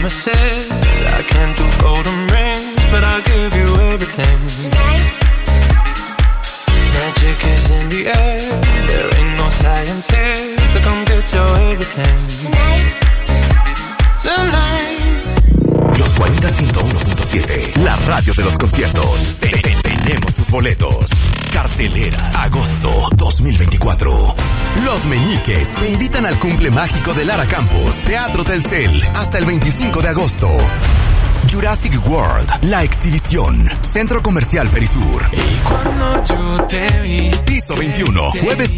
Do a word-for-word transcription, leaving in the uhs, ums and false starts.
promises. I can't do golden rings, but I'll give you everything. Tonight. Magic is in the air. There ain't no science here to come get your everything. Tonight. Tonight. Los cuarenta ciento uno punto siete, la radio de los conciertos. Te- te- Tenemos tus boletos. Cartelera, agosto dos mil veinticuatro. Los Meñiques te invitan al cumple mágico de Lara Campus, Teatro Telcel, hasta el veinticinco de agosto. Jurassic World, la exhibición, Centro Comercial Perisur. Y cuando yo te vi, Piso veintiuno, jueves